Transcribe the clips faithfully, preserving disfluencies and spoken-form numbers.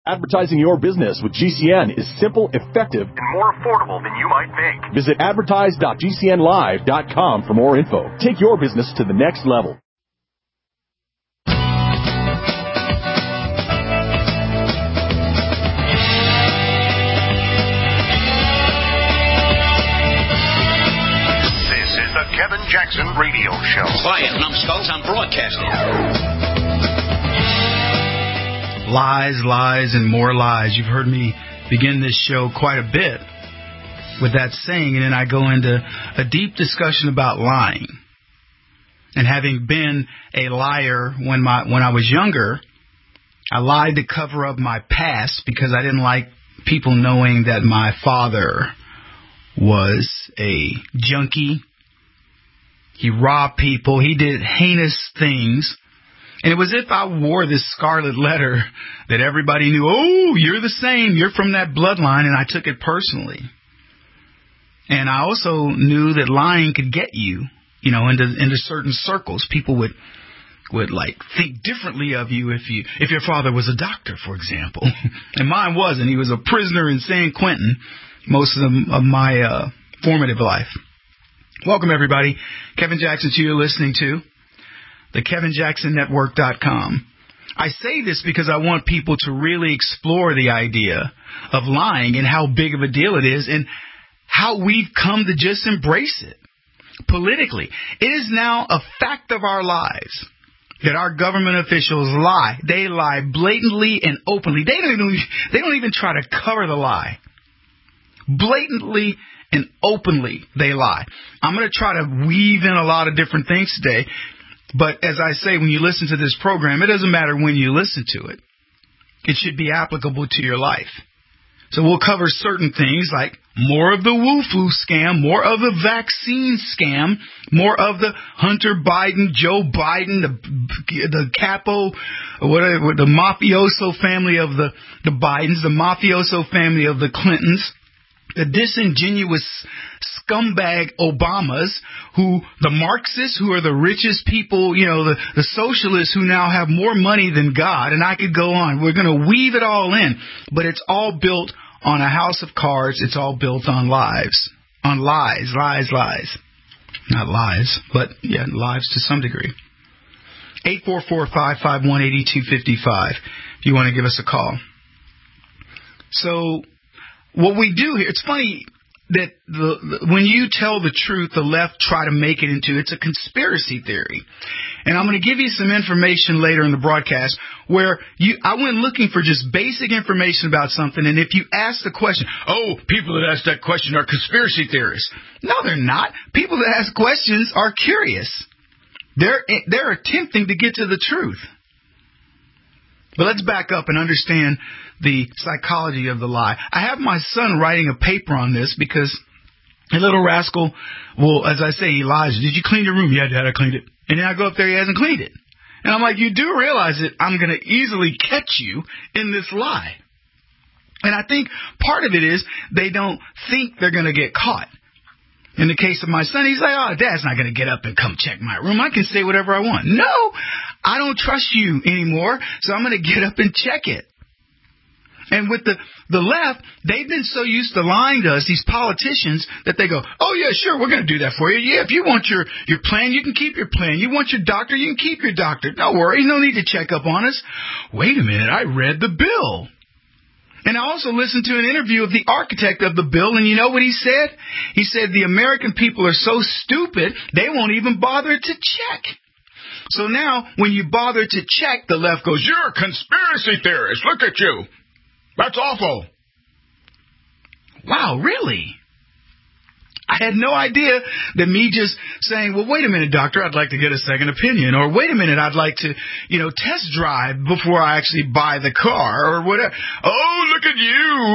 Advertising your business with G C N is simple, effective, and more affordable than you might think. Visit advertise dot g c n live dot com for more info. Take your business to the next level. This is the Kevin Jackson Radio Show. Quiet, numbskulls, I'm broadcasting. Lies, lies, and more lies. You've heard me begin this show quite a bit with that saying, and then I go into a deep discussion about lying. And having been a liar when my when I was younger, I lied to cover up my past because I didn't like people knowing that my father was a junkie. He robbed people. He did heinous things. And it was as if I wore this scarlet letter that everybody knew, oh, you're the same. You're from that bloodline. And I took it personally. And I also knew that lying could get you, you know, into into certain circles. People would would like think differently of you if you if your father was a doctor, for example. And mine wasn't. He was a prisoner in San Quentin most of, the, of my uh, formative life. Welcome, everybody. Kevin Jackson, to you listening to the Kevin Jackson Network dot com. I say this because I want people to really explore the idea of lying and how big of a deal it is and how we've come to just embrace it politically. It is now a fact of our lives that our government officials lie. They lie blatantly and openly. They don't even, they don't even try to cover the lie. Blatantly and openly they lie. I'm going to try to weave in a lot of different things today. But as I say, when you listen to this program, it doesn't matter when you listen to it. It should be applicable to your life. So we'll cover certain things like more of the Wu-Flu scam, more of the vaccine scam, more of the Hunter Biden, Joe Biden, the the capo, whatever, the mafioso family of the, the Bidens, the mafioso family of the Clintons, the disingenuous scumbag Obamas, who the Marxists, who are the richest people, you know, the, the socialists who now have more money than God, and I could go on. We're going to weave it all in, but it's all built on a house of cards. It's all built on lies, on lies, lies, lies. Not lies, but yeah, lies to some degree. eight four four, five five one, eight two five five if you want to give us a call. So what we do here, it's funny that the, the, when you tell the truth, the left try to make it into, it's a conspiracy theory. And I'm going to give you some information later in the broadcast where you, I went looking for just basic information about something. And if you ask the question, oh, people that ask that question are conspiracy theorists. No, they're not. People that ask questions are curious. They're, they're attempting to get to the truth. But let's back up and understand the psychology of the lie. I have my son writing a paper on this because a little rascal will, as I say, he lies. Did you clean your room? Yeah, Dad, I cleaned it. And then I go up there, he hasn't cleaned it. And I'm like, you do realize that I'm going to easily catch you in this lie. And I think part of it is they don't think they're going to get caught. In the case of my son, he's like, oh, Dad's not going to get up and come check my room. I can say whatever I want. No, I don't trust you anymore, so I'm going to get up and check it. And with the, the left, they've been so used to lying to us, these politicians, that they go, oh, yeah, sure, we're going to do that for you. Yeah, if you want your, your plan, you can keep your plan. You want your doctor, you can keep your doctor. No worries, no need to check up on us. Wait a minute, I read the bill. And I also listened to an interview of the architect of the bill, and you know what he said? He said the American people are so stupid, they won't even bother to check. So now, when you bother to check, the left goes, you're a conspiracy theorist. Look at you. That's awful. Wow, really? I had no idea that me just saying, well, wait a minute, doctor, I'd like to get a second opinion. Or wait a minute, I'd like to, you know, test drive before I actually buy the car or whatever. Oh, look at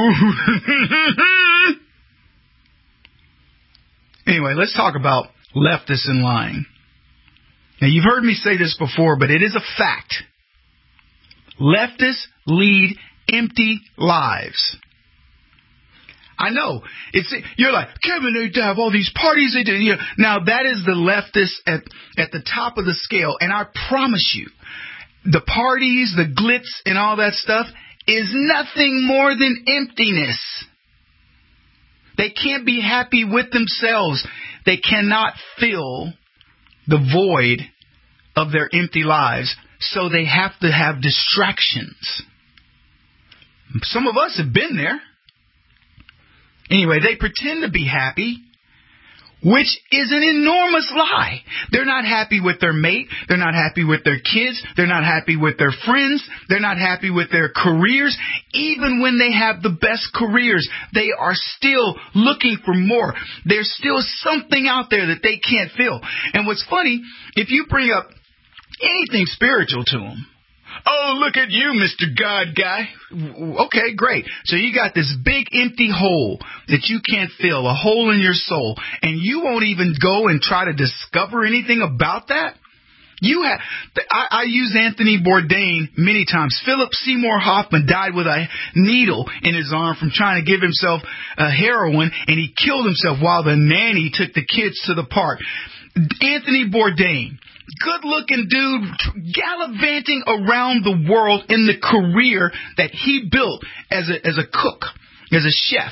you. Anyway, let's talk about leftists and lying. Now, you've heard me say this before, but it is a fact. Leftists lead empty lives. I know. It's you're like, Kevin, they have all these parties. They do. You know, now, that is the leftists at, at the top of the scale. And I promise you, the parties, the glitz, and all that stuff, is nothing more than emptiness. They can't be happy with themselves. They cannot fill the void of their empty lives, so they have to have distractions. Some of us have been there. Anyway, they pretend to be happy, which is an enormous lie. They're not happy with their mate. They're not happy with their kids. They're not happy with their friends. They're not happy with their careers. Even when they have the best careers, they are still looking for more. There's still something out there that they can't fill. And what's funny, if you bring up anything spiritual to them, oh, look at you, Mister God guy. Okay, great. So you got this big empty hole that you can't fill, a hole in your soul, and you won't even go and try to discover anything about that? You have. I, I use Anthony Bourdain many times. Philip Seymour Hoffman died with a needle in his arm from trying to give himself a heroin, and he killed himself while the nanny took the kids to the park. Anthony Bourdain, good-looking dude, gallivanting around the world in the career that he built as a as a cook, as a chef.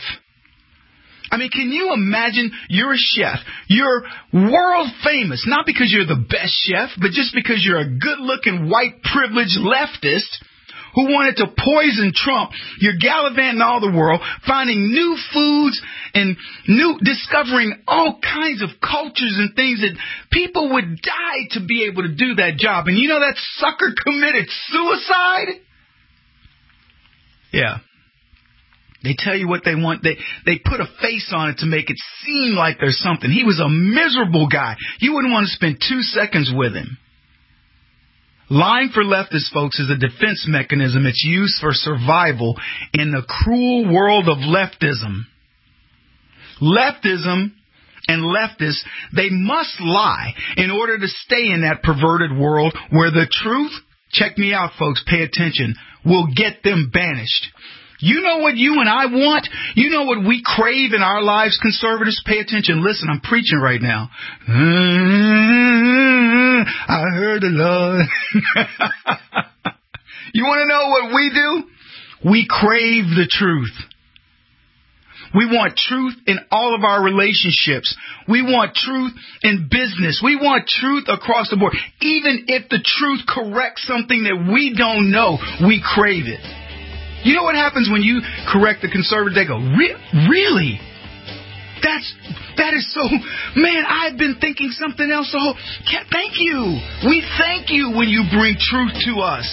I mean, can you imagine you're a chef, you're world famous, not because you're the best chef, but just because you're a good-looking, white, privileged leftist who wanted to poison Trump. You're gallivanting all the world, finding new foods and new, discovering all kinds of cultures and things that people would die to be able to do that job. And you know that sucker committed suicide? Yeah. They tell you what they want. They they put a face on it to make it seem like there's something. He was a miserable guy. You wouldn't want to spend two seconds with him. Lying for leftists, folks, is a defense mechanism. It's used for survival in the cruel world of leftism. Leftism and leftists, they must lie in order to stay in that perverted world where the truth, check me out, folks, pay attention, will get them banished. You know what you and I want? You know what we crave in our lives, conservatives? Pay attention. Listen, I'm preaching right now. I heard the Lord. You want to know what we do? We crave the truth. We want truth in all of our relationships. We want truth in business. We want truth across the board. Even if the truth corrects something that we don't know, we crave it. You know what happens when you correct the conservative? They go, Re- really? That's, that is so, man, I've been thinking something else. So, thank you. We thank you when you bring truth to us.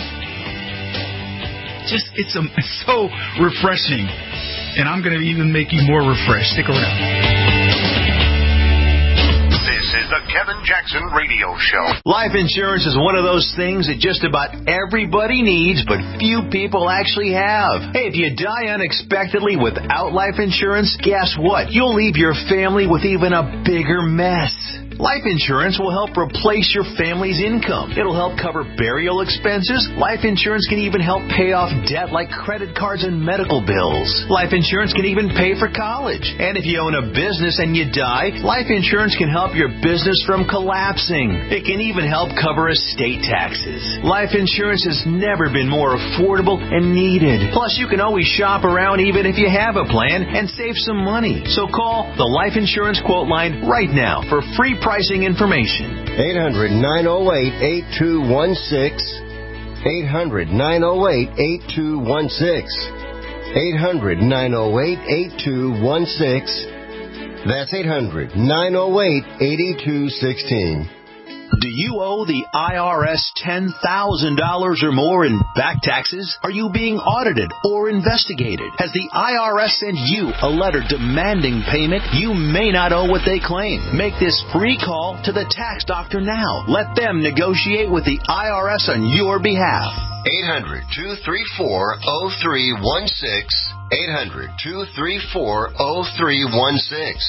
Just, it's, a, it's so refreshing. And I'm going to even make you more refreshed. Stick around. This is the Kevin Jackson Radio Show. Life insurance is one of those things that just about everybody needs, but few people actually have. Hey, if you die unexpectedly without life insurance, guess what? You'll leave your family with even a bigger mess. Life insurance will help replace your family's income. It'll help cover burial expenses. Life insurance can even help pay off debt like credit cards and medical bills. Life insurance can even pay for college. And if you own a business and you die, life insurance can help your business from collapsing. It can even help cover estate taxes. Life insurance has never been more affordable and needed. Plus, you can always shop around even if you have a plan and save some money. So call the Life Insurance Quote Line right now for free pricing information. eight hundred, nine oh eight, eight two one six. eight hundred, nine oh eight, eight two one six. eight hundred, nine oh eight, eight two one six. That's eight hundred, nine oh eight, eight two one six. Do you owe the I R S ten thousand dollars or more in back taxes? Are you being audited or investigated? Has the I R S sent you a letter demanding payment? You may not owe what they claim. Make this free call to the tax doctor now. Let them negotiate with the I R S on your behalf. eight hundred, two three four, oh three one six. eight hundred, two three four, oh three one six.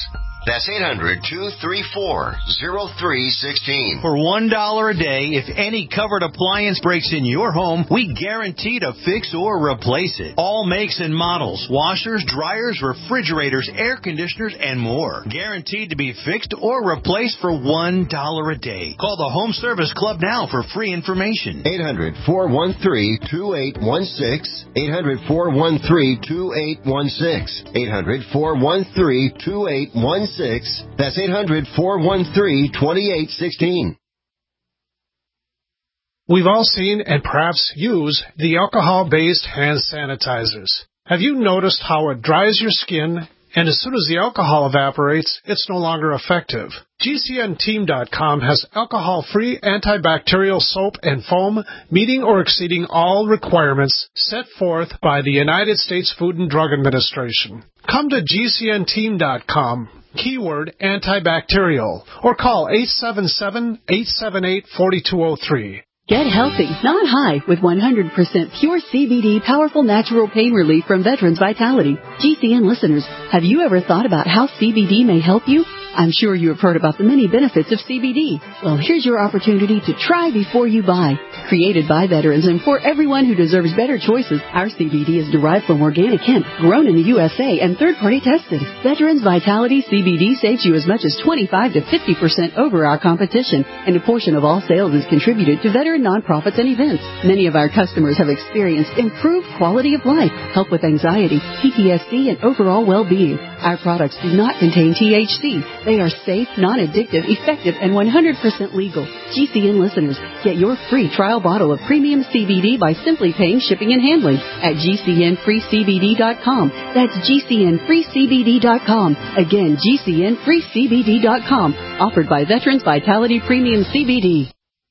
That's eight hundred, two three four, zero three one six. For one dollar a day, if any covered appliance breaks in your home, we guarantee to fix or replace it. All makes and models, washers, dryers, refrigerators, air conditioners, and more. Guaranteed to be fixed or replaced for one dollar a day. Call the Home Service Club now for free information. eight hundred, four one three, two eight one six. eight hundred, four one three, two eight one six. eight hundred, four one three, two eight one six. That's eight hundred, four one three, two eight one six. We've all seen and perhaps use the alcohol-based hand sanitizers. Have you noticed how it dries your skin, and as soon as the alcohol evaporates, it's no longer effective? G C N Team dot com has alcohol-free antibacterial soap and foam meeting or exceeding all requirements set forth by the United States Food and Drug Administration. Come to G C N Team dot com, keyword antibacterial, or call eight seven seven, eight seven eight, four two zero three. Get healthy, not high, with one hundred percent pure C B D powerful natural pain relief from Veterans Vitality. G C N listeners, have you ever thought about how C B D may help you? I'm sure you have heard about the many benefits of C B D. Well, here's your opportunity to try before you buy. Created by veterans and for everyone who deserves better choices, our C B D is derived from organic hemp, grown in the U S A, and third-party tested. Veterans Vitality C B D saves you as much as twenty-five to fifty percent over our competition, and a portion of all sales is contributed to veteran nonprofits and events. Many of our customers have experienced improved quality of life, help with anxiety, P T S D, and overall well-being. Our products do not contain T H C. They are safe, non-addictive, effective, and one hundred percent legal. G C N listeners, get your free trial bottle of premium C B D by simply paying shipping and handling at G C N free C B D dot com. That's G C N free C B D dot com. Again, G C N free C B D dot com. Offered by Veterans Vitality Premium C B D.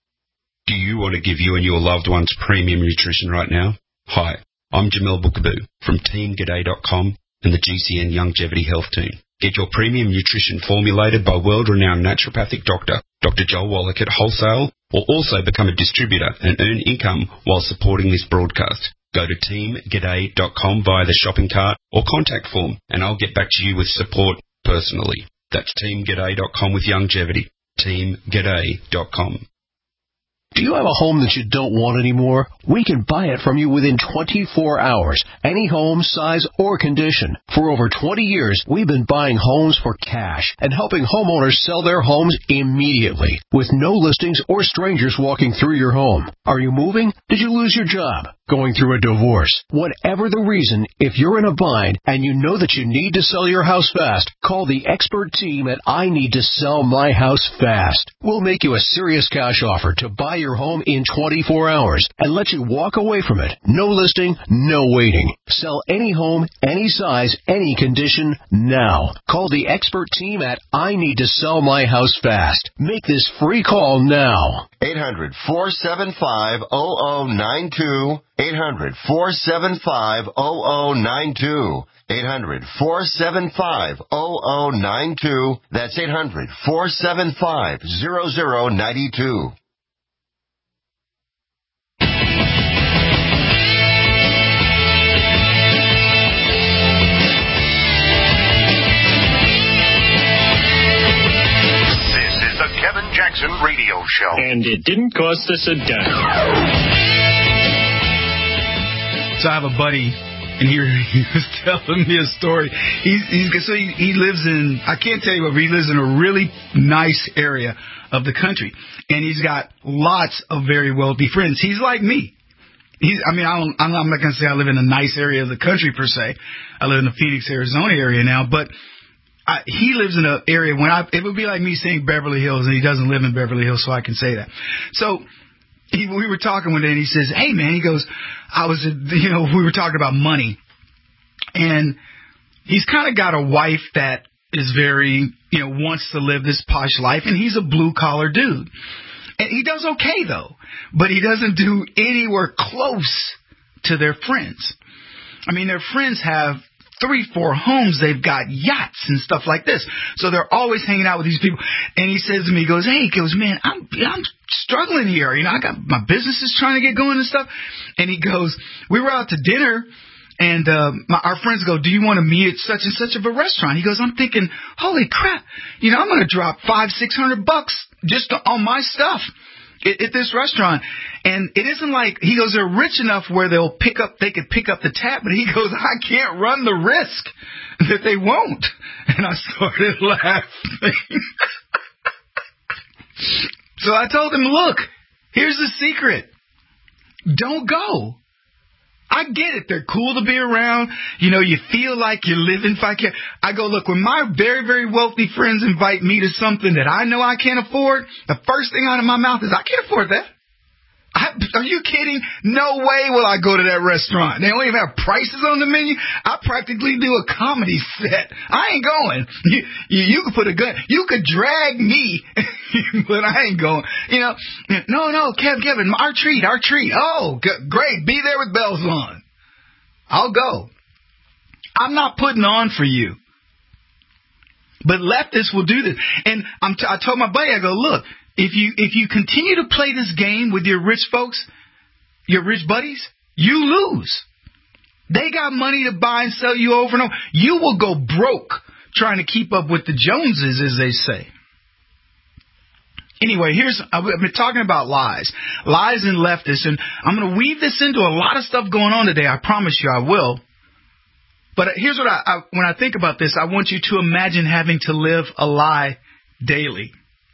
Do you want to give you and your loved ones premium nutrition right now? Hi, I'm Jamel Bookaboo from Team G'day dot com and the G C N Longevity Health Team. Get your premium nutrition formulated by world-renowned naturopathic doctor, Doctor Joel Wallach at wholesale, or also become a distributor and earn income while supporting this broadcast. Go to Team G'day dot com via the shopping cart or contact form, and I'll get back to you with support personally. That's Team G'day dot com with longevity. Team G'day dot com. Do you have a home that you don't want anymore? We can buy it from you within twenty-four hours. Any home, size, or condition. For over twenty years, we've been buying homes for cash and helping homeowners sell their homes immediately with no listings or strangers walking through your home. Are you moving? Did you lose your job? Going through a divorce? Whatever the reason, if you're in a bind and you know that you need to sell your house fast, call the expert team at I Need to Sell My House Fast. We'll make you a serious cash offer to buy your home in twenty-four hours and let you walk away from it. No listing, no waiting. Sell any home, any size, any condition now. Call the expert team at I Need to Sell My House Fast. Make this free call now. eight hundred, four seven five, zero zero nine two. eight hundred, four seven five, zero zero nine two. eight hundred, four seven five, zero zero nine two. That's eight hundred, four seven five, zero zero nine two. Kevin Jackson Radio Show. And it didn't cost us a dime. So I have a buddy, and he, he was telling me a story. He's, he's, so he, he lives in, I can't tell you what, but he lives in a really nice area of the country. And he's got lots of very wealthy friends. He's like me. He's, I mean, I don't, I'm not going to say I live in a nice area of the country per se. I live in the Phoenix, Arizona area now, but I, he lives in an area when I, it would be like me saying Beverly Hills, and he doesn't live in Beverly Hills, so I can say that. So he, we were talking one day, and he says, hey, man, he goes, I was, you know, we were talking about money, and he's kind of got a wife that is very, you know, wants to live this posh life, and he's a blue-collar dude. And he does okay, though, but he doesn't do anywhere close to their friends. I mean, their friends have three, four homes. They've got yachts and stuff like this. So they're always hanging out with these people. And he says to me, he goes, hey, he goes, man, I'm, I'm struggling here. You know, I got my business is trying to get going and stuff. And he goes, we were out to dinner And uh, my, our friends go, do you want to meet at such and such of a restaurant? He goes, I'm thinking, holy crap, you know, I'm going to drop five, six hundred bucks just on my stuff at, at this restaurant. And it isn't like, he goes, they're rich enough where they'll pick up, they could pick up the tab. But he goes, I can't run the risk that they won't. And I started laughing. So I told him, look, here's the secret. Don't go. I get it. They're cool to be around. You know, you feel like you're living vicariously. I go, look, when my very, very wealthy friends invite me to something that I know I can't afford, the first thing out of my mouth is, I can't afford that. I, are you kidding? No way will I go to that restaurant. They don't even have prices on the menu. I practically do a comedy set. I ain't going. You, you, you could put a gun. You could drag me, but I ain't going. You know, no, no, Kev, Kevin, our treat, our treat. Oh, g- great. Be there with bells on. I'll go. I'm not putting on for you. But leftists will do this. And I'm t- I told my buddy, I go, look, If you if you continue to play this game with your rich folks, your rich buddies, you lose. They got money to buy and sell you over and over. You will go broke trying to keep up with the Joneses, as they say. Anyway, here's I've been talking about lies, lies and leftists, and I'm going to weave this into a lot of stuff going on today. I promise you, I will. But here's what I, I when I think about this, I want you to imagine having to live a lie daily.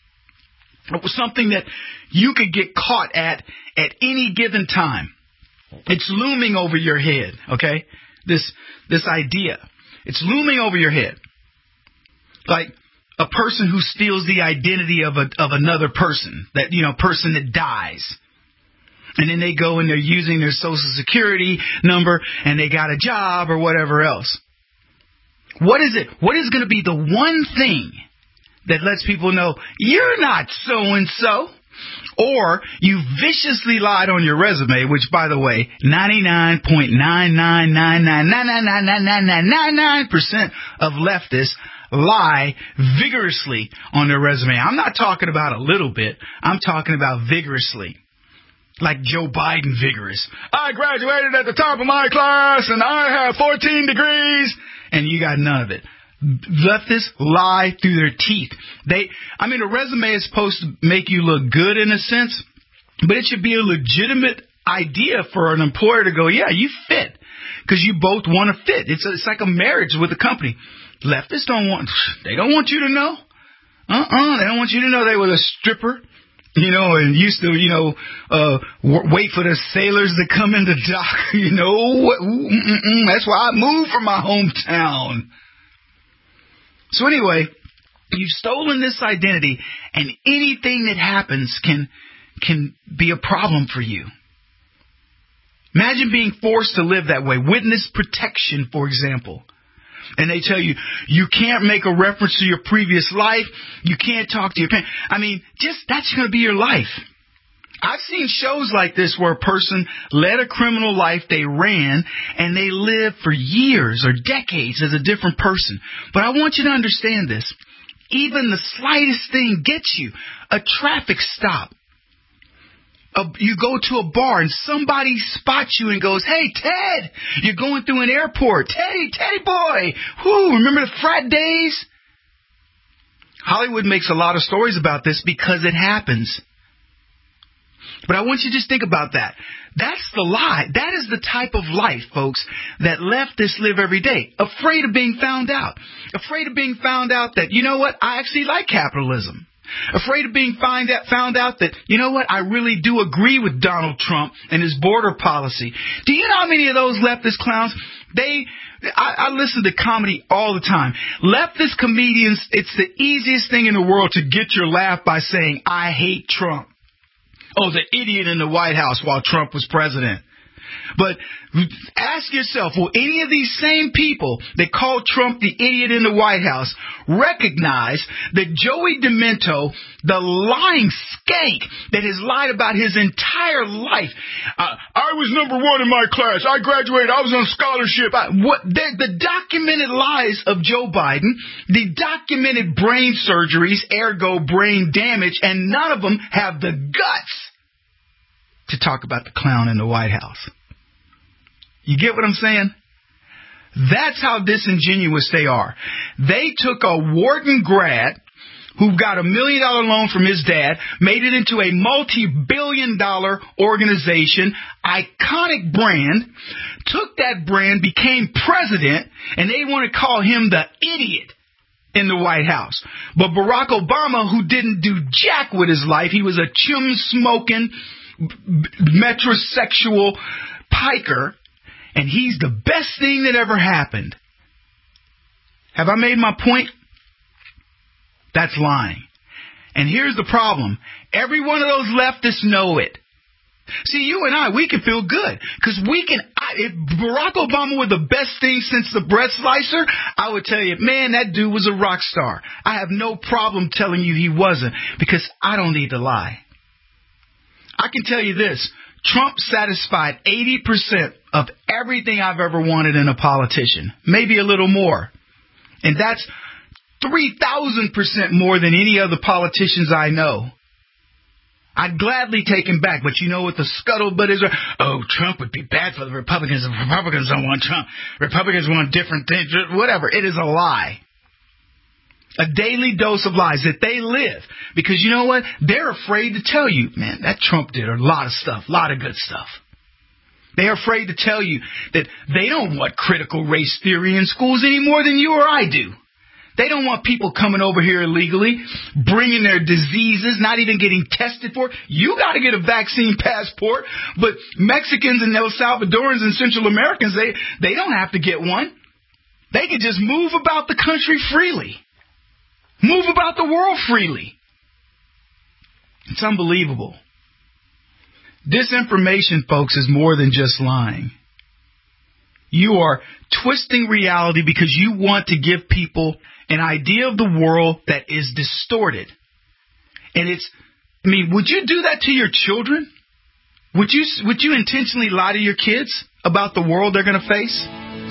It was something that you could get caught at at any given time. It's looming over your head, okay? This this idea. It's looming over your head. Like a person who steals the identity of a of another person, that, you know, person that dies. And then they go and they're using their social security number and they got a job or whatever else. What is it? What is going to be the one thing that lets people know you're not so-and-so? Or you viciously lied on your resume, which, by the way, ninety-nine point nine nine nine nine nine nine nine nine nine nine nine nine percent of leftists lie vigorously on their resume. I'm not talking about a little bit. I'm talking about vigorously. Like Joe Biden vigorous. I graduated at the top of my class and I have fourteen degrees. And you got none of it. Leftists lie through their teeth. They, I mean, a resume is supposed to make you look good in a sense, but it should be a legitimate idea for an employer to go, yeah, you fit, because you both want to fit. It's a, it's like a marriage with a company. Leftists don't want, they don't want you to know. Uh-uh, they don't want you to know they were a stripper, you know, and used to, you know, uh, w- wait for the sailors to come in the dock. You know, mm-mm, that's why I moved from my hometown. So anyway, you've stolen this identity, and anything that happens can can be a problem for you. Imagine being forced to live that way. Witness protection, for example. And they tell you, you can't make a reference to your previous life. You can't talk to your parents. I mean, just that's going to be your life. I've seen shows like this where a person led a criminal life, they ran, and they lived for years or decades as a different person. But I want you to understand this. Even the slightest thing gets you. A traffic stop. A, you go to a bar and somebody spots you and goes, hey, Ted, you're going through an airport. Teddy, Teddy boy. Whoo, remember the frat days? Hollywood makes a lot of stories about this because it happens. But I want you to just think about that. That's the lie. That is the type of life, folks, that leftists live every day. Afraid of being found out. Afraid of being found out that, you know what, I actually like capitalism. Afraid of being find out, found out that, you know what, I really do agree with Donald Trump and his border policy. Do you know how many of those leftist clowns, they... I, I listen to comedy all the time. Leftist comedians, it's the easiest thing in the world to get your laugh by saying, I hate Trump. Oh, the idiot in the White House while Trump was president. But ask yourself, will any of these same people that called Trump the idiot in the White House recognize that Joey Demento, the lying skank that has lied about his entire life, uh, I was number one in my class, I graduated, I was on scholarship, I, what the, the documented lies of Joe Biden, the documented brain surgeries, ergo brain damage, and none of them have the guts to talk about the clown in the White House. You get what I'm saying? That's how disingenuous they are. They took a Wharton grad who got a million dollar loan from his dad, made it into a multi-billion dollar organization, iconic brand, took that brand, became president, and they want to call him the idiot in the White House. But Barack Obama, who didn't do jack with his life, he was a chum-smoking, metrosexual piker, and he's the best thing that ever happened. Have I made my point? That's lying. And here's the problem. Every one of those leftists know it. See, you and I, we can feel good. Because we can, I, if Barack Obama were the best thing since the bread slicer, I would tell you, man, that dude was a rock star. I have no problem telling you he wasn't, because I don't need to lie. I can tell you this. Trump satisfied eighty percent of everything I've ever wanted in a politician. Maybe a little more. And that's three thousand percent more than any other politicians I know. I'd gladly take him back, but you know what the scuttlebutt is? Oh, Trump would be bad for the Republicans if Republicans don't want Trump. Republicans want different things, whatever. It is a lie. A daily dose of lies that they live. Because you know what? They're afraid to tell you, man, that Trump did a lot of stuff, a lot of good stuff. They're afraid to tell you that they don't want critical race theory in schools any more than you or I do. They don't want people coming over here illegally, bringing their diseases, not even getting tested for. You got to get a vaccine passport. But Mexicans and El Salvadorans and Central Americans, they, they don't have to get one. They can just move about the country freely. Move about the world freely. It's unbelievable. Disinformation, folks, is more than just lying. You are twisting reality because you want to give people an idea of the world that is distorted. And it's, I mean, would you do that to your children? Would you, would you intentionally lie to your kids about the world they're going to face?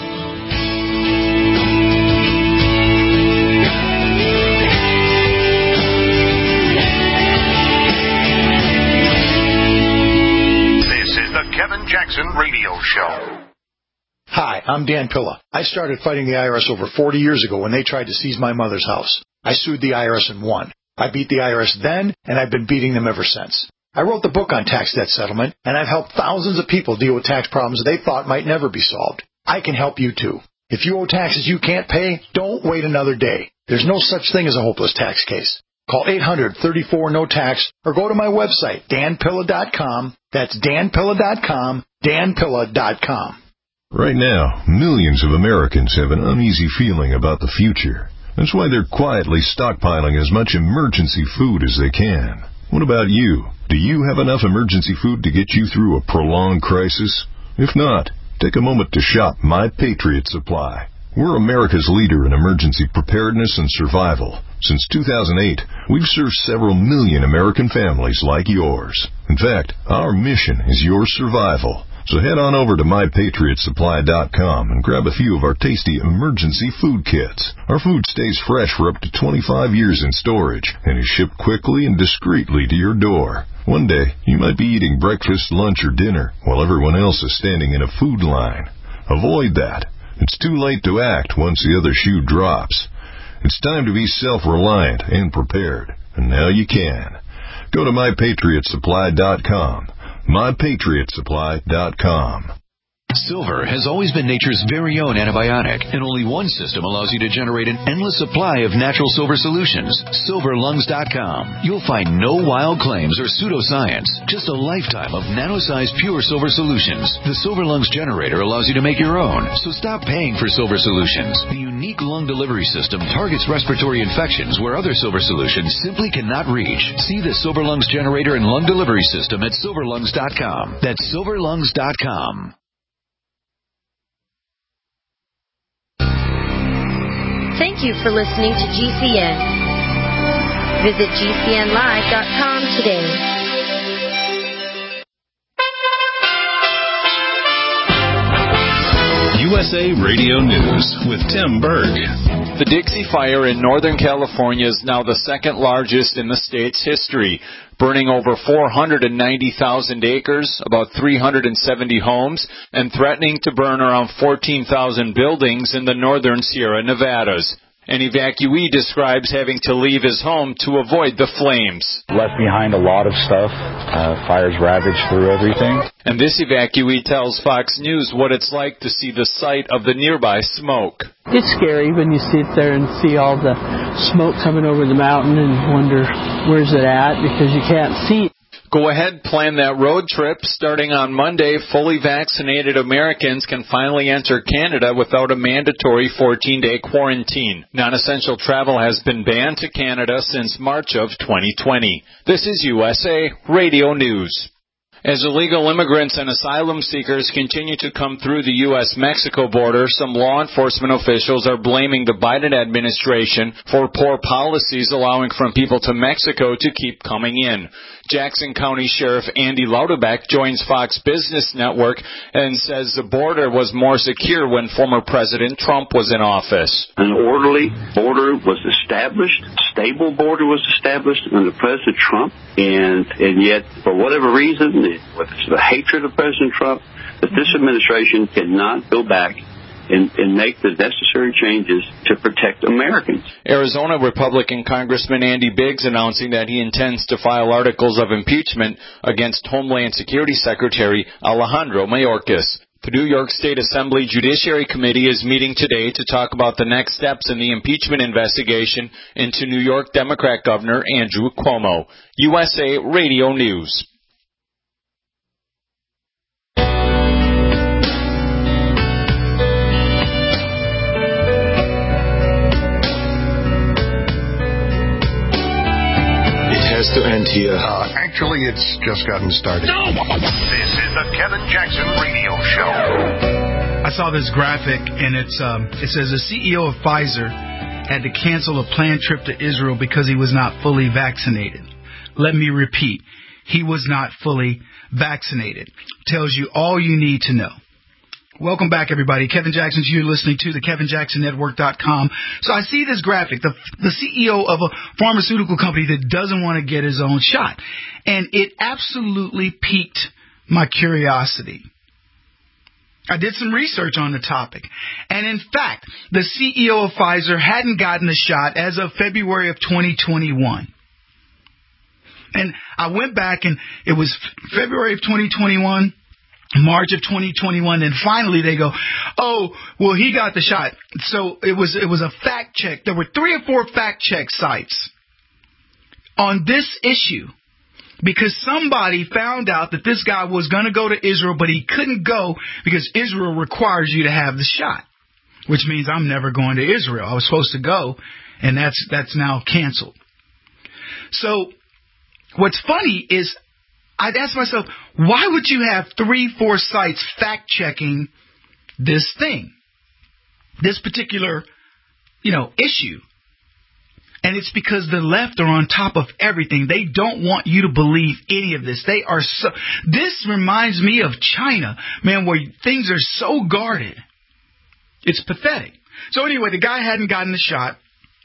This is the Kevin Jackson Radio Show. Hi, I'm Dan Pilla. I started fighting the I R S over forty years ago when they tried to seize my mother's house. I sued the I R S and won. I beat the I R S then, and I've been beating them ever since. I wrote the book on tax debt settlement, and I've helped thousands of people deal with tax problems they thought might never be solved. I can help you too. If you owe taxes you can't pay, don't wait another day. There's no such thing as a hopeless tax case. Call eight hundred, thirty-four, no tax or go to my website, dan pilla dot com. That's dan pilla dot com, dan pilla dot com. Right now, millions of Americans have an uneasy feeling about the future. That's why they're quietly stockpiling as much emergency food as they can. What about you? Do you have enough emergency food to get you through a prolonged crisis? If not, take a moment to shop My Patriot Supply. We're America's leader in emergency preparedness and survival. Since two thousand eight, we've served several million American families like yours. In fact, our mission is your survival. So head on over to my patriot supply dot com and grab a few of our tasty emergency food kits. Our food stays fresh for up to twenty-five years in storage and is shipped quickly and discreetly to your door. One day, you might be eating breakfast, lunch, or dinner while everyone else is standing in a food line. Avoid that. It's too late to act once the other shoe drops. It's time to be self-reliant and prepared, and now you can. Go to my patriot supply dot com. my patriot supply dot com. Silver has always been nature's very own antibiotic, and only one system allows you to generate an endless supply of natural silver solutions. silver lungs dot com. You'll find no wild claims or pseudoscience, just a lifetime of nano-sized pure silver solutions. The Silver Lungs generator allows you to make your own, so stop paying for silver solutions. The unique lung delivery system targets respiratory infections where other silver solutions simply cannot reach. See the Silver Lungs generator and lung delivery system at silver lungs dot com. That's silver lungs dot com. Thank you for listening to G C N. Visit G C N live dot com today. U S A Radio News with Tim Berg. The Dixie Fire in Northern California is now the second largest in the state's history, burning over four hundred ninety thousand acres, about three hundred seventy homes, and threatening to burn around fourteen thousand buildings in the northern Sierra Nevadas. An evacuee describes having to leave his home to avoid the flames. Left behind a lot of stuff. Uh, fires ravaged through everything. And this evacuee tells Fox News what it's like to see the sight of the nearby smoke. It's scary when you sit there and see all the smoke coming over the mountain and wonder where's it at because you can't see it. Go ahead, plan that road trip. Starting on Monday, fully vaccinated Americans can finally enter Canada without a mandatory fourteen-day quarantine. Non-essential travel has been banned to Canada since March of twenty twenty. This is U S A Radio News. As illegal immigrants and asylum seekers continue to come through the U S Mexico border, some law enforcement officials are blaming the Biden administration for poor policies allowing from people to Mexico to keep coming in. Jackson County Sheriff Andy Lauterbach joins Fox Business Network and says the border was more secure when former President Trump was in office. An orderly border was established, a stable border was established under President Trump, and and yet, for whatever reason, whether it's the hatred of President Trump, that this administration cannot go back And, and make the necessary changes to protect Americans. Arizona Republican Congressman Andy Biggs announcing that he intends to file articles of impeachment against Homeland Security Secretary Alejandro Mayorkas. The New York State Assembly Judiciary Committee is meeting today to talk about the next steps in the impeachment investigation into New York Democrat Governor Andrew Cuomo. U S A Radio News. Has to end here. Uh, actually, it's just gotten started. This is the Kevin Jackson Radio Show. I saw this graphic, and it's um, it says the C E O of Pfizer had to cancel a planned trip to Israel because he was not fully vaccinated. Let me repeat. He was not fully vaccinated. Tells you all you need to know. Welcome back, everybody. Kevin Jackson, you're listening to the Kevin Jackson Network dot com. So I see this graphic, the, the C E O of a pharmaceutical company that doesn't want to get his own shot. And it absolutely piqued my curiosity. I did some research on the topic. And in fact, the C E O of Pfizer hadn't gotten the shot as of February of twenty twenty-one. And I went back, and it was February of twenty twenty-one. March of twenty twenty-one, and finally they go, oh, well, he got the shot. So it was it was a fact check. There were three or four fact check sites on this issue because somebody found out that this guy was going to go to Israel, but he couldn't go because Israel requires you to have the shot, which means I'm never going to Israel. I was supposed to go, and that's that's now canceled. So what's funny is I'd ask myself, why would you have three, four sites fact-checking this thing, this particular, you know, issue? And it's because the left are on top of everything. They don't want you to believe any of this. They are so. This reminds me of China, man, where things are so guarded. It's pathetic. So anyway, the guy hadn't gotten the shot,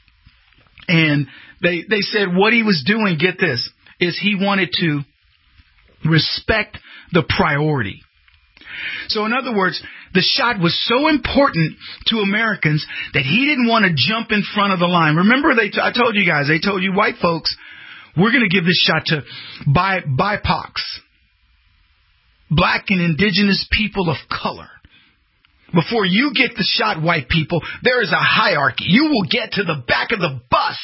and they they said what he was doing, get this, is he wanted to respect the priority. So in other words, the shot was so important to Americans that he didn't want to jump in front of the line. Remember, they t- I told you guys, they told you white folks, we're going to give this shot to bi- B I P O Cs, black and indigenous people of color. Before you get the shot, white people, there is a hierarchy. You will get to the back of the bus.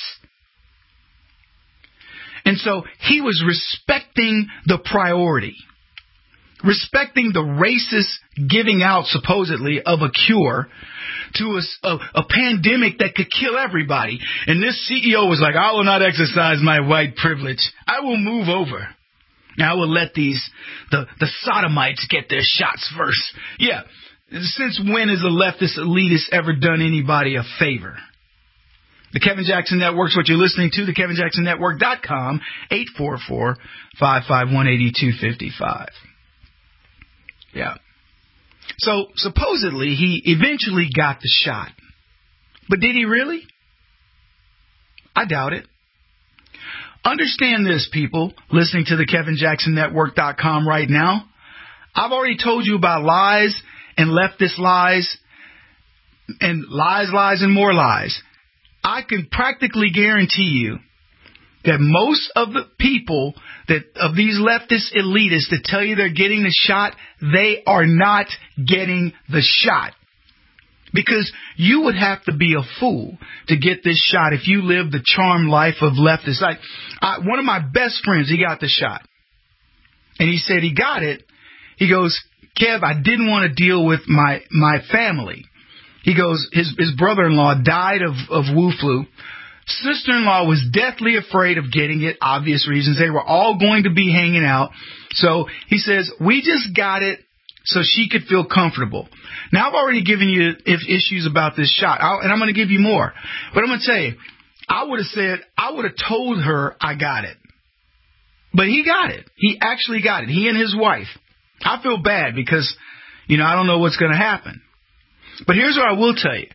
And so he was respecting the priority, respecting the racist giving out, supposedly, of a cure to a, a, a pandemic that could kill everybody. And this C E O was like, I will not exercise my white privilege. I will move over. Now I will let these, the, the sodomites get their shots first. Yeah. Since when has a leftist elitist ever done anybody a favor? The Kevin Jackson Network's what you're listening to, the Kevin Jackson Network dot com, eight four four, five five one, eight two five five. Yeah. So supposedly he eventually got the shot. But did he really? I doubt it. Understand this, people, listening to the Kevin Jackson Network dot com right now. I've already told you about lies and leftist lies and lies, lies, and more lies. I can practically guarantee you that most of the people that of these leftist elitists that tell you they're getting the shot, they are not getting the shot. Because you would have to be a fool to get this shot if you live the charmed life of leftists. Like I, one of my best friends, he got the shot. And he said he got it. He goes, Kev, I didn't want to deal with my, my family. He goes, his, his brother-in-law died of, of Wu flu. Sister-in-law was deathly afraid of getting it, obvious reasons. They were all going to be hanging out. So he says, we just got it so she could feel comfortable. Now, I've already given you if issues about this shot, I'll, and I'm going to give you more. But I'm going to tell you, I would have said, I would have told her I got it. But he got it. He actually got it. He and his wife. I feel bad because, you know, I don't know what's going to happen. But here's what I will tell you.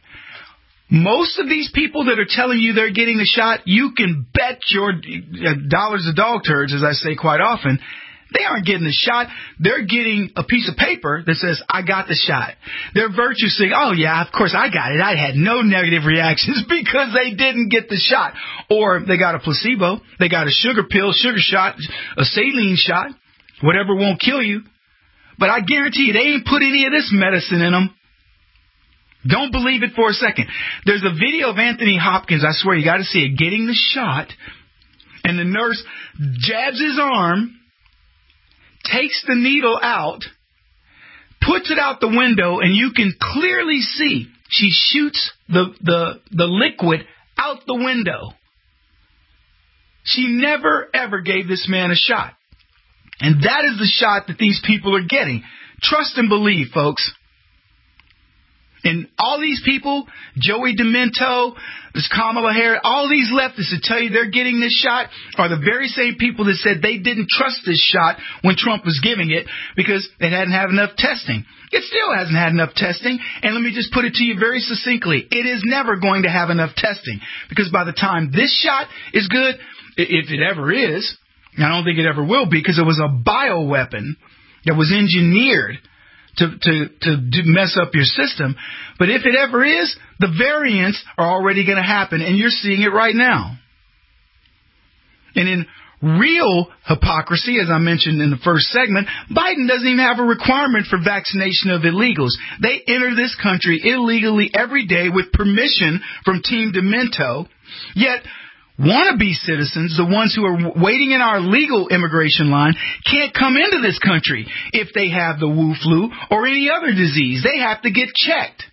Most of these people that are telling you they're getting the shot, you can bet your dollars of dog turds, as I say quite often, they aren't getting the shot. They're getting a piece of paper that says, I got the shot. They're virtue saying, oh, yeah, of course I got it. I had no negative reactions because they didn't get the shot. Or they got a placebo. They got a sugar pill, sugar shot, a saline shot, whatever won't kill you. But I guarantee you, they ain't put any of this medicine in them. Don't believe it for a second. There's a video of Anthony Hopkins, I swear, you got to see it, getting the shot, and the nurse jabs his arm, takes the needle out, puts it out the window, and you can clearly see she shoots the, the, the liquid out the window. She never, ever gave this man a shot. And that is the shot that these people are getting. Trust and believe, folks. And all these people, Joey Demento, this Kamala Harris, all these leftists that tell you they're getting this shot are the very same people that said they didn't trust this shot when Trump was giving it because it hadn't had enough testing. It still hasn't had enough testing. And let me just put it to you very succinctly. It is never going to have enough testing because by the time this shot is good, if it ever is, I don't think it ever will be because it was a bioweapon that was engineered To, to, to mess up your system. But if it ever is, the variants are already going to happen, and you're seeing it right now. And in real hypocrisy, as I mentioned in the first segment, Biden doesn't even have a requirement for vaccination of illegals. They enter this country illegally every day with permission from Team Demento, yet wannabe citizens, the ones who are waiting in our legal immigration line, can't come into this country if they have the Wu flu or any other disease. They have to get checked.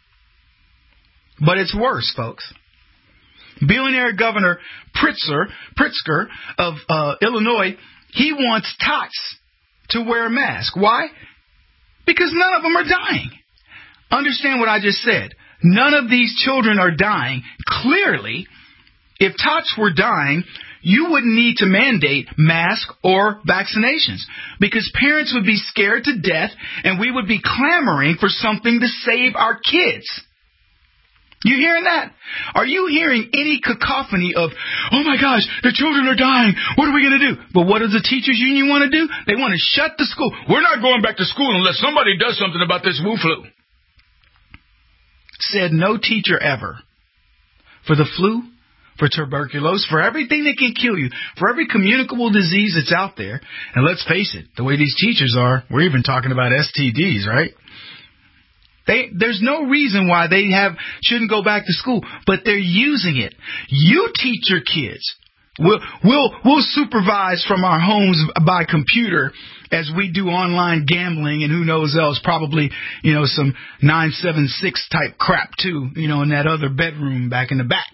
But it's worse, folks. Billionaire Governor Pritzker, Pritzker of uh, Illinois, he wants tots to wear a mask. Why? Because none of them are dying. Understand what I just said. None of these children are dying. Clearly, if tots were dying, you wouldn't need to mandate masks or vaccinations because parents would be scared to death and we would be clamoring for something to save our kids. You hearing that? Are you hearing any cacophony of, oh my gosh, the children are dying. What are we going to do? But what does the teachers union want to do? They want to shut the school. We're not going back to school unless somebody does something about this Wu flu. Said no teacher ever. For the flu, for tuberculosis, for everything that can kill you, for every communicable disease that's out there. And let's face it, the way these teachers are, we're even talking about S T Ds, right? They, there's no reason why they have shouldn't go back to school, but they're using it. You teach your kids. We'll, we'll, we'll supervise from our homes by computer as we do online gambling and who knows else, probably, you know, some nine seven six type crap too, you know, in that other bedroom back in the back.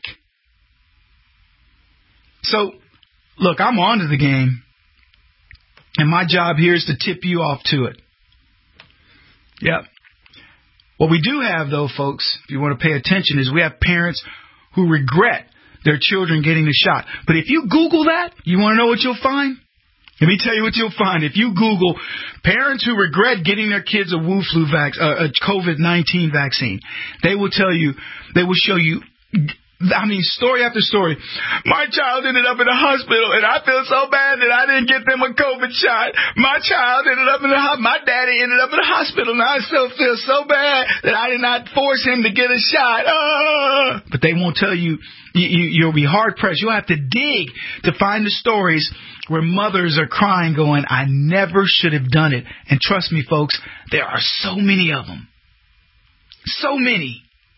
So, look, I'm on to the game, and my job here is to tip you off to it. Yep. What we do have, though, folks, if you want to pay attention, is we have parents who regret their children getting the shot. But if you Google that, you want to know what you'll find? Let me tell you what you'll find. If you Google parents who regret getting their kids a Wu flu vac, uh, a COVID nineteen vaccine, they will tell you, they will show you, I mean, story after story. My child ended up in the hospital, and I feel so bad that I didn't get them a COVID shot. My child ended up in the hospital. My daddy ended up in the hospital, and I still feel so bad that I did not force him to get a shot. Ah! But they won't tell you. You, you. You'll be hard-pressed. You'll have to dig to find the stories where mothers are crying, going, I never should have done it. And trust me, folks, there are so many of them. So many.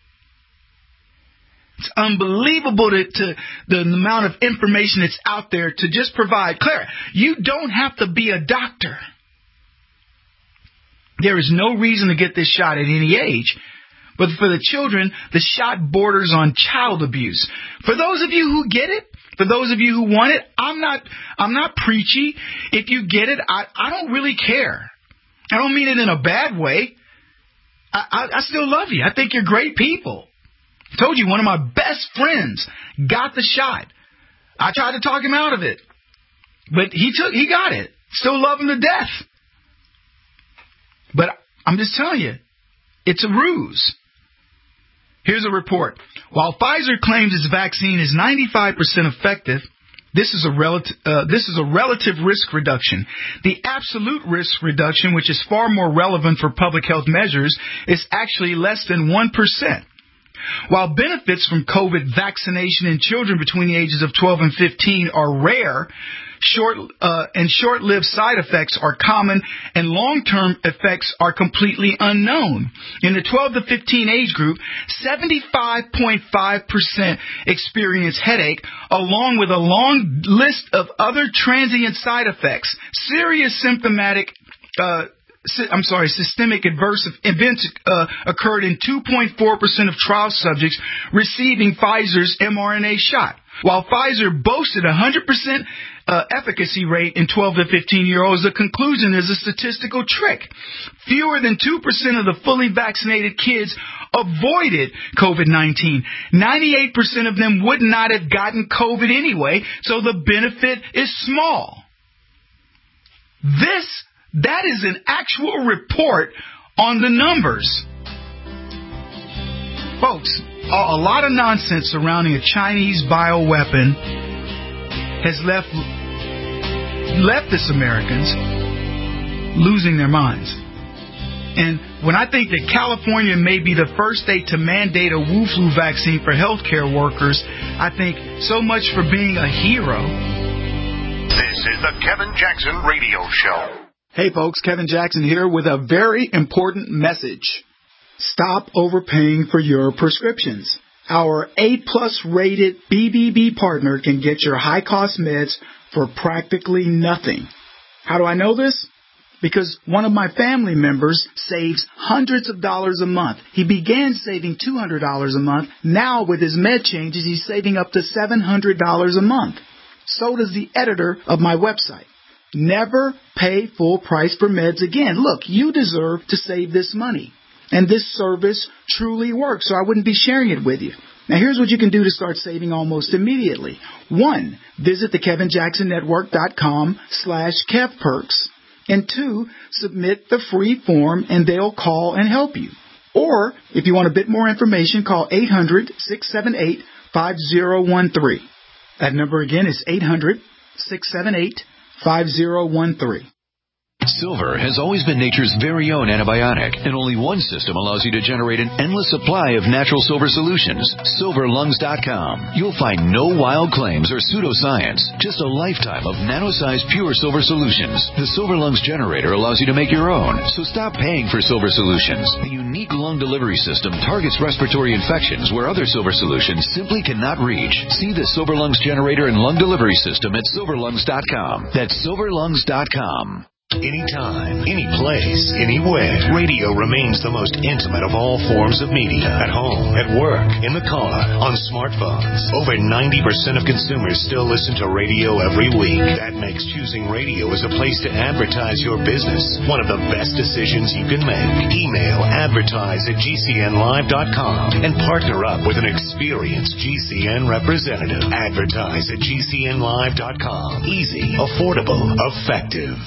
It's unbelievable to, to the amount of information that's out there to just provide. Clara, you don't have to be a doctor. There is no reason to get this shot at any age. But for the children, the shot borders on child abuse. For those of you who get it, for those of you who want it, I'm not I'm not preachy. If you get it, I, I don't really care. I don't mean it in a bad way. I, I, I still love you. I think you're great people. I told you, one of my best friends got the shot. I tried to talk him out of it, but he took, he got it. Still love him to death. But I'm just telling you, it's a ruse. Here's a report. While Pfizer claims its vaccine is ninety-five percent effective, This is a relative, uh, this is a relative risk reduction. The absolute risk reduction, which is far more relevant for public health measures, is actually less than one percent. While benefits from COVID vaccination in children between the ages of twelve and fifteen are rare, short uh, and short-lived side effects are common, and long-term effects are completely unknown. In the twelve to fifteen age group, seventy-five point five percent experience headache, along with a long list of other transient side effects. Serious symptomatic uh I'm sorry, systemic adverse events uh, occurred in two point four percent of trial subjects receiving Pfizer's mRNA shot. While Pfizer boasted a one hundred percent uh, efficacy rate in twelve to fifteen-year-olds, the conclusion is a statistical trick. Fewer than two percent of the fully vaccinated kids avoided COVID nineteen. ninety-eight percent of them would not have gotten COVID anyway, so the benefit is small. This That is an actual report on the numbers. Folks, a lot of nonsense surrounding a Chinese bioweapon has left leftist Americans losing their minds. And when I think that California may be the first state to mandate a Wu flu vaccine for healthcare workers, I think so much for being a hero. This is the Kevin Jackson Radio Show. Hey folks, Kevin Jackson here with a very important message. Stop overpaying for your prescriptions. Our A-plus rated B B B partner can get your high-cost meds for practically nothing. How do I know this? Because one of my family members saves hundreds of dollars a month. He began saving two hundred dollars a month. Now with his med changes, he's saving up to seven hundred dollars a month. So does the editor of my website. Never pay full price for meds again. Look, you deserve to save this money. And this service truly works, so I wouldn't be sharing it with you. Now, here's what you can do to start saving almost immediately. One, visit the Kevin Jackson Network dot com slash KevPerks. And two, submit the free form and they'll call and help you. Or, if you want a bit more information, call eight hundred, six seven eight, five zero one three. That number again is eight hundred, six seven eight, five zero one three. Silver has always been nature's very own antibiotic, and only one system allows you to generate an endless supply of natural silver solutions. Silver Lungs dot com. You'll find no wild claims or pseudoscience, just a lifetime of nano-sized pure silver solutions. The Silver Lungs generator allows you to make your own, so stop paying for silver solutions. The unique lung delivery system targets respiratory infections where other silver solutions simply cannot reach. See the Silver Lungs generator and lung delivery system at Silver Lungs dot com. That's Silver Lungs dot com. Anytime, any place, anywhere. Radio remains the most intimate of all forms of media. At home, at work, in the car, on smartphones. Over ninety percent of consumers still listen to radio every week. That makes choosing radio as a place to advertise your business one of the best decisions you can make. Email advertise at G C N live dot com and partner up with an experienced G C N representative. Advertise at G C N live dot com. Easy, affordable, effective.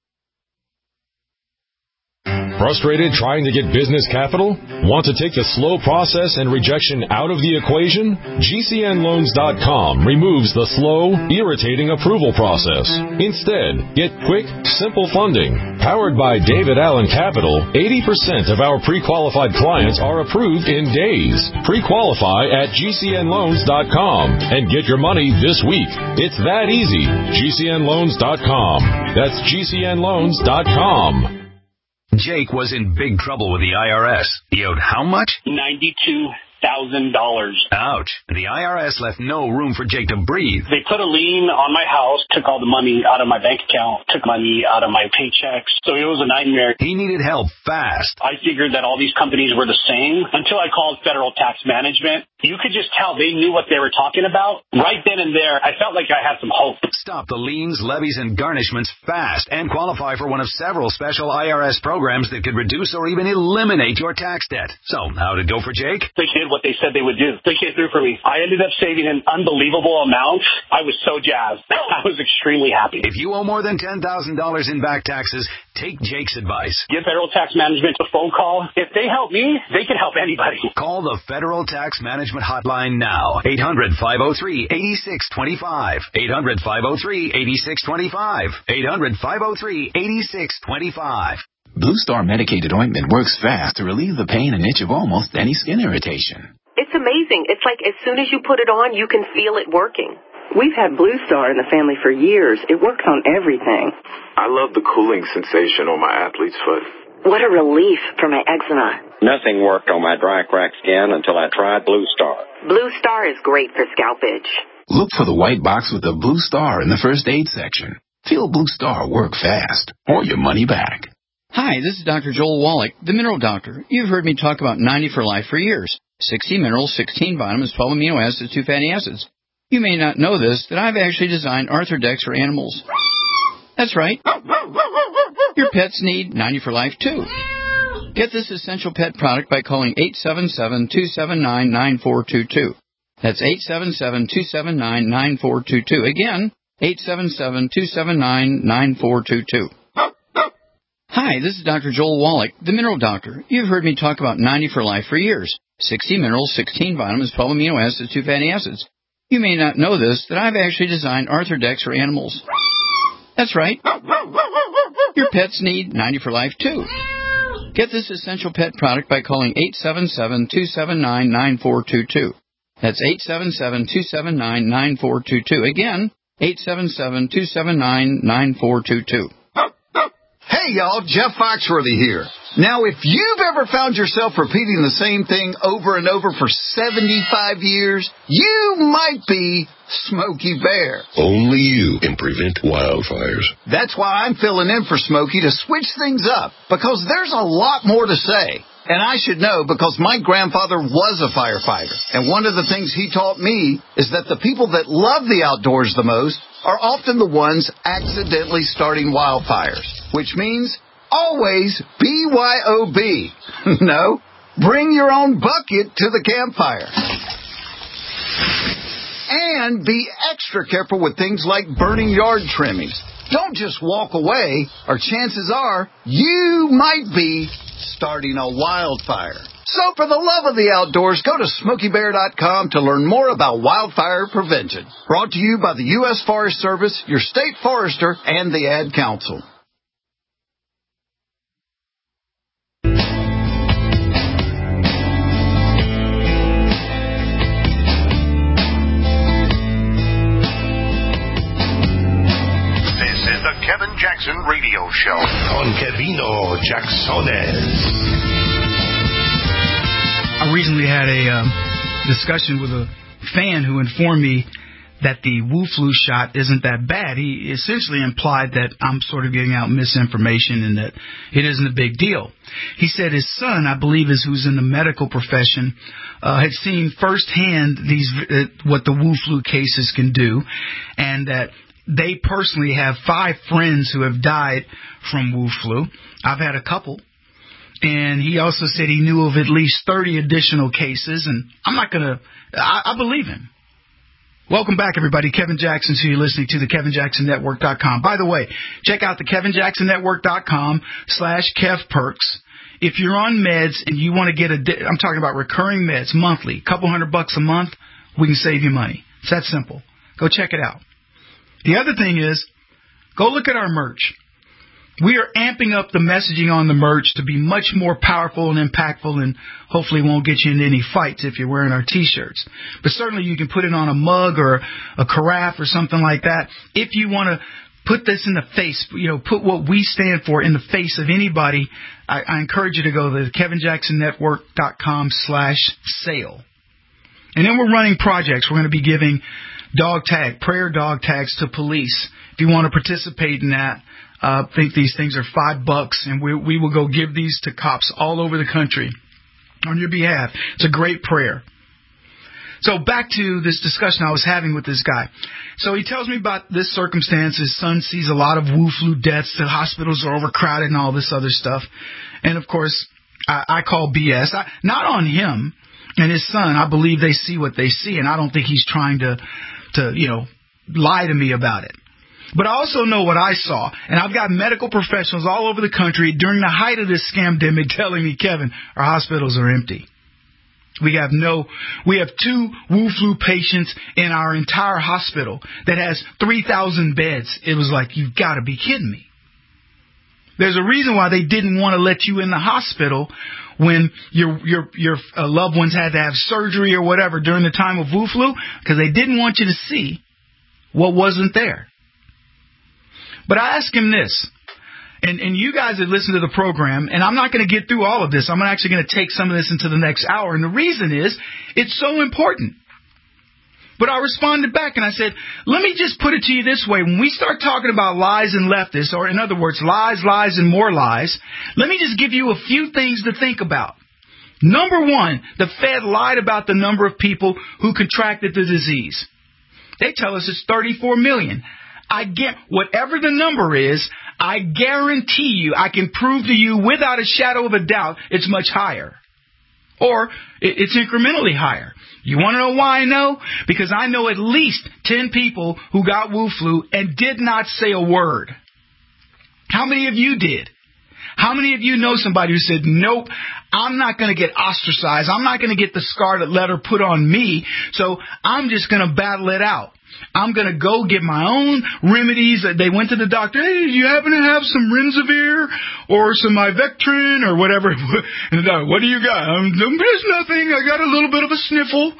Frustrated trying to get business capital? Want to take the slow process and rejection out of the equation? G C N loans dot com removes the slow, irritating approval process. Instead, get quick, simple funding. Powered by David Allen Capital, eighty percent of our pre-qualified clients are approved in days. Pre-qualify at G C N loans dot com and get your money this week. It's that easy. G C N loans dot com. That's G C N loans dot com. Jake was in big trouble with the I R S. He owed how much? ninety-two thousand dollars. Ouch. The I R S left no room for Jake to breathe. They put a lien on my house, took all the money out of my bank account, took money out of my paychecks. So it was a nightmare. He needed help fast. I figured that all these companies were the same until I called Federal Tax Management. You could just tell they knew what they were talking about. Right then and there, I felt like I had some hope. Stop the liens, levies, and garnishments fast and qualify for one of several special I R S programs that could reduce or even eliminate your tax debt. So, how'd it go for Jake? They did what they said they would do. They came through for me. I ended up saving an unbelievable amount. I was so jazzed. I was extremely happy. If you owe more than ten thousand dollars in back taxes, take Jake's advice. Give Federal Tax Management a phone call. If they help me, they can help anybody. Call the Federal Tax Management Hotline now. eight hundred, five oh three, eight six two five. eight hundred, five oh three, eight six two five. eight hundred, five oh three, eight six two five. Blue Star Medicated Ointment works fast to relieve the pain and itch of almost any skin irritation. It's amazing. It's like as soon as you put it on, you can feel it working. We've had Blue Star in the family for years. It works on everything. I love the cooling sensation on my athlete's foot. What a relief for my eczema. Nothing worked on my dry, cracked skin until I tried Blue Star. Blue Star is great for scalp itch. Look for the white box with the Blue Star in the first aid section. Feel Blue Star work fast, or your money back. Hi, this is Doctor Joel Wallach, the Mineral Doctor. You've heard me talk about ninety for Life for years. sixty minerals, sixteen vitamins, twelve amino acids, two fatty acids. You may not know this, that I've actually designed Arthrodex for animals. That's right. Your pets need ninety for Life, too. Get this essential pet product by calling eight seven seven, two seven nine, nine four two two. That's eight seven seven, two seven nine, nine four two two. Again, eight seven seven, two seven nine, nine four two two. Hi, this is Doctor Joel Wallach, the Mineral Doctor. You've heard me talk about ninety for Life for years. sixty minerals, sixteen vitamins, twelve amino acids, two fatty acids. You may not know this, that I've actually designed Arthrodex for animals. That's right. Your pets need ninety for Life, too. Get this essential pet product by calling eight seven seven, two seven nine, nine four two two. That's eight seven seven, two seven nine, nine four two two. Again, eight seven seven, two seven nine, nine four two two. Hey, y'all, Jeff Foxworthy here. Now, if you've ever found yourself repeating the same thing over and over for seventy-five years, you might be Smokey Bear. Only you can prevent wildfires. That's why I'm filling in for Smokey to switch things up, because there's a lot more to say. And I should know because my grandfather was a firefighter. And one of the things he taught me is that the people that love the outdoors the most are often the ones accidentally starting wildfires, which means always B Y O B. No, bring your own bucket to the campfire. And be extra careful with things like burning yard trimmings. Don't just walk away, or chances are you might be starting a wildfire. So for the love of the outdoors, go to Smokey Bear dot com to learn more about wildfire prevention. Brought to you by the U S Forest Service, your state forester, and the Ad Council. Kevin Jackson Radio Show. Con Kevino Jacksones. I recently had a um, discussion with a fan who informed me that the Wu flu shot isn't that bad. He essentially implied that I'm sort of giving out misinformation and that it isn't a big deal. He said his son, I believe, is who's in the medical profession, uh, had seen firsthand these uh, what the Wu flu cases can do, and that they personally have five friends who have died from Wu flu. I've had a couple. And he also said he knew of at least thirty additional cases, and I'm not going to, I believe him. Welcome back, everybody. Kevin Jackson, so you're listening to the Kevin Jackson Network dot com. By the way, check out the Kevin Jackson Network dot com slash Kev Perks. If you're on meds and you want to get a, I'm talking about recurring meds monthly, a couple hundred bucks a month, we can save you money. It's that simple. Go check it out. The other thing is, go look at our merch. We are amping up the messaging on the merch to be much more powerful and impactful, and hopefully won't get you into any fights if you're wearing our T-shirts. But certainly you can put it on a mug or a carafe or something like that. If you want to put this in the face, you know, put what we stand for in the face of anybody, I, I encourage you to go to the Kevin Jackson Network dot com slash sale. And then we're running projects. We're going to be giving dog tag, prayer dog tags to police. If you want to participate in that, I uh, think these things are five bucks, and we we will go give these to cops all over the country on your behalf. It's a great prayer. So back to this discussion I was having with this guy. So he tells me about this circumstance. His son sees a lot of Wu flu deaths. The hospitals are overcrowded and all this other stuff. And, of course, I, I call B S. I, not on him and his son. I believe they see what they see, and I don't think he's trying to, to you know, lie to me about it. But I also know what I saw, and I've got medical professionals all over the country during the height of this scamdemic telling me, Kevin, our hospitals are empty. We have no, we have two Wu flu patients in our entire hospital that has three thousand beds. It was like, you've got to be kidding me. There's a reason why they didn't want to let you in the hospital when your your your uh, loved ones had to have surgery or whatever during the time of Wu flu, because they didn't want you to see what wasn't there. But I ask him this, and, and you guys have listened to the program, and I'm not going to get through all of this. I'm actually going to take some of this into the next hour, and the reason is it's so important. But I responded back, and I said, let me just put it to you this way. When we start talking about lies and leftists, or in other words, lies, lies, and more lies, let me just give you a few things to think about. Number one, the Fed lied about the number of people who contracted the disease. They tell us it's thirty-four million. I get whatever the number is, I guarantee you, I can prove to you without a shadow of a doubt, it's much higher. Or it's incrementally higher. You want to know why I know? Because I know at least ten people who got Wu flu and did not say a word. How many of you did? How many of you know somebody who said, nope, I'm not going to get ostracized. I'm not going to get the scarlet letter put on me, so I'm just going to battle it out. I'm going to go get my own remedies. They went to the doctor. Hey, do you happen to have some Remdesivir or some Ivectrin or whatever? And the doctor, what do you got? Um, there's nothing. I got a little bit of a sniffle.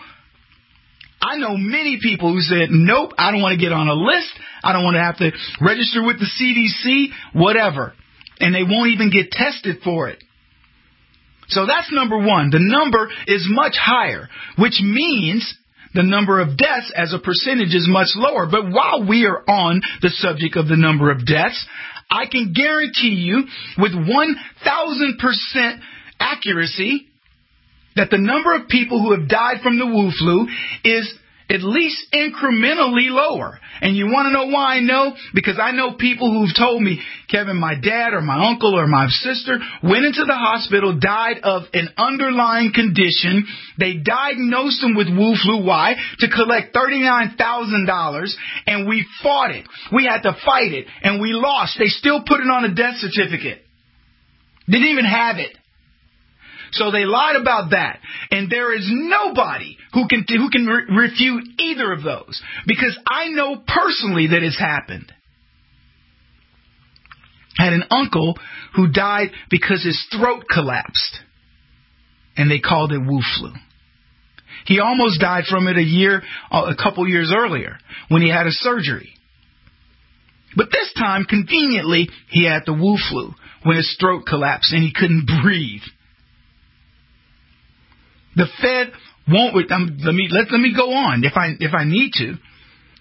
I know many people who said, nope, I don't want to get on a list. I don't want to have to register with the C D C, whatever. And they won't even get tested for it. So that's number one. The number is much higher, which means the number of deaths as a percentage is much lower. But while we are on the subject of the number of deaths, I can guarantee you with one thousand percent accuracy that the number of people who have died from the Wu flu is at least incrementally lower. And you want to know why I know? Because I know people who've told me, Kevin, my dad or my uncle or my sister went into the hospital, died of an underlying condition. They diagnosed them with Wu flu. Why? To collect thirty-nine thousand dollars, and we fought it. We had to fight it, and we lost. They still put it on a death certificate. Didn't even have it. So they lied about that. And there is nobody who can who can re- refute either of those. Because I know personally that it's happened. I had an uncle who died because his throat collapsed. And they called it Wu flu. He almost died from it a year, a couple years earlier when he had a surgery. But this time, conveniently, he had the Wu flu when his throat collapsed and he couldn't breathe. The Fed won't. Um, let me let let me go on if I if I need to.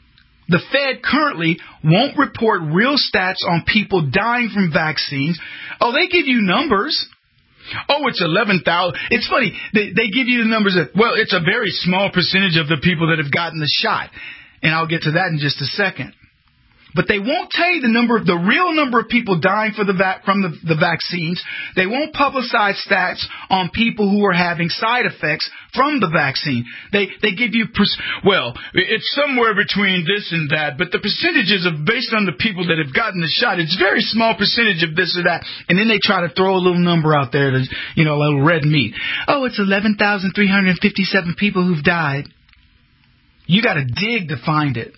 The Fed currently won't report real stats on people dying from vaccines. Oh, they give you numbers. Oh, it's eleven thousand. It's funny. They, they give you the numbers that, well, it's a very small percentage of the people that have gotten the shot. And I'll get to that in just a second. But they won't tell you the number, the real number of people dying for the va- from the, the vaccines. They won't publicize stats on people who are having side effects from the vaccine. They they give you, pers- well, it's somewhere between this and that, but the percentages of based on the people that have gotten the shot, it's a very small percentage of this or that. And then they try to throw a little number out there, to, you know, a little red meat. Oh, it's eleven thousand three hundred fifty-seven people who've died. You got to dig to find it.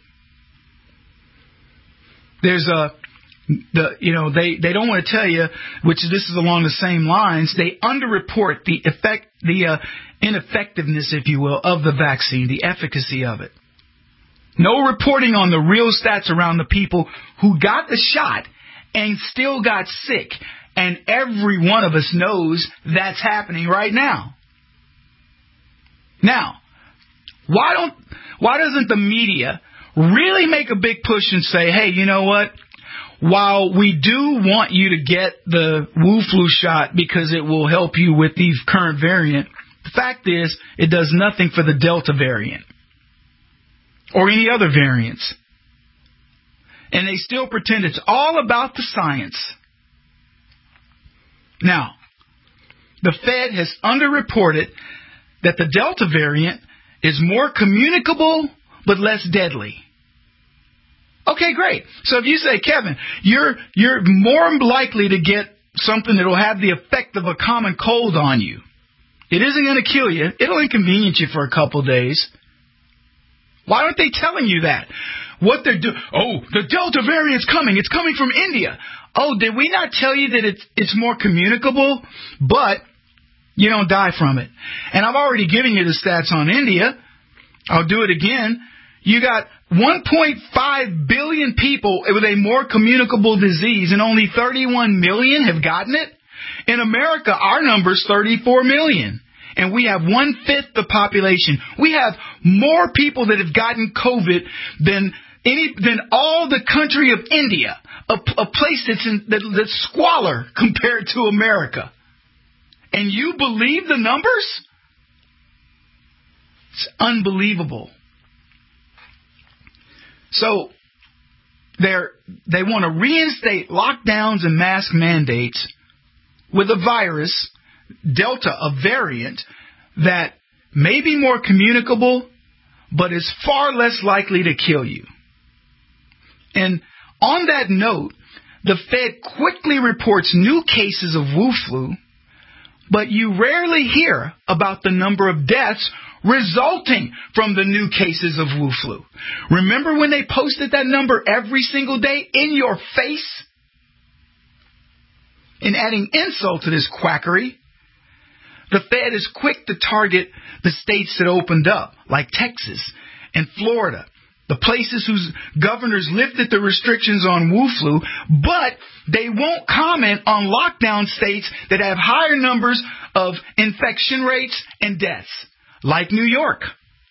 There's a, the you know, they, they don't want to tell you, which this is along the same lines, they underreport the effect, the uh, ineffectiveness, if you will, of the vaccine, the efficacy of it. No reporting on the real stats around the people who got the shot and still got sick. And every one of us knows that's happening right now. Now, why don't, why doesn't the media really make a big push and say, hey, you know what? While we do want you to get the Wu flu shot because it will help you with the current variant, the fact is it does nothing for the Delta variant or any other variants. And they still pretend it's all about the science. Now, the Fed has underreported that the Delta variant is more communicable but less deadly. Okay, great. So if you say, Kevin, you're you're more likely to get something that will have the effect of a common cold on you. It isn't going to kill you. It'll inconvenience you for a couple of days. Why aren't they telling you that? What they're doing? Oh, the Delta variant's coming. It's coming from India. Oh, did we not tell you that it's it's more communicable, but you don't die from it? And I've already given you the stats on India. I'll do it again. You got one point five billion people with a more communicable disease, and only thirty-one million have gotten it. In America, our number's thirty-four million, and we have one-fifth the population. We have more people that have gotten COVID than any than all the country of India, a, a place that's, in, that, that's squalor compared to America. And you believe the numbers? It's unbelievable. So they're, they want to reinstate lockdowns and mask mandates with a virus, Delta, a variant, that may be more communicable, but is far less likely to kill you. And on that note, the Fed quickly reports new cases of Wu flu, but you rarely hear about the number of deaths resulting from the new cases of Wu flu. Remember when they posted that number every single day in your face? In adding insult to this quackery, the Fed is quick to target the states that opened up, like Texas and Florida, the places whose governors lifted the restrictions on Wu flu, but they won't comment on lockdown states that have higher numbers of infection rates and deaths, like New York.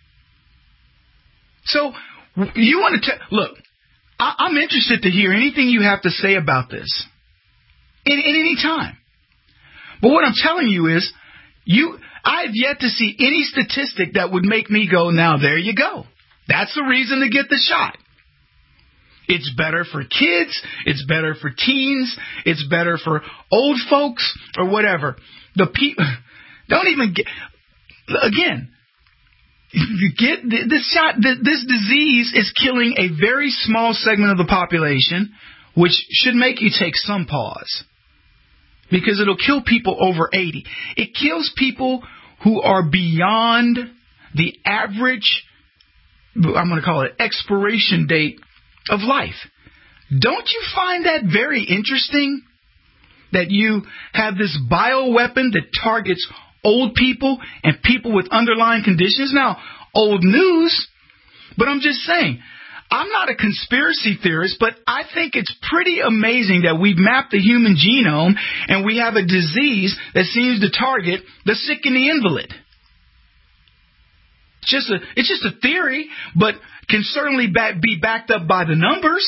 So you want to tell, look, I, I'm interested to hear anything you have to say about this at any time. But what I'm telling you is, you, I've yet to see any statistic that would make me go, now there you go. That's the reason to get the shot. It's better for kids. It's better for teens. It's better for old folks or whatever. The people don't even get, again, you get this shot, this disease is killing a very small segment of the population, which should make you take some pause. Because it'll kill people over eighty. It kills people who are beyond the average, I'm going to call it, expiration date of life. Don't you find that very interesting? That you have this bioweapon that targets old people and people with underlying conditions? Now, old news, but I'm just saying, I'm not a conspiracy theorist, but I think it's pretty amazing that we've mapped the human genome and we have a disease that seems to target the sick and the invalid. just a it's just a theory, but can certainly back, be backed up by the numbers.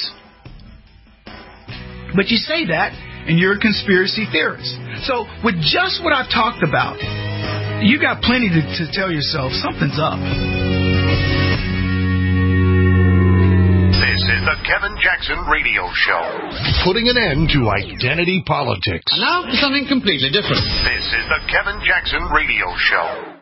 But you say that, and you're a conspiracy theorist. So with just what I've talked about, you got plenty to, to tell yourself something's up. This is the Kevin Jackson Radio Show. Putting an end to identity politics. And now for something completely different. This is the Kevin Jackson Radio Show.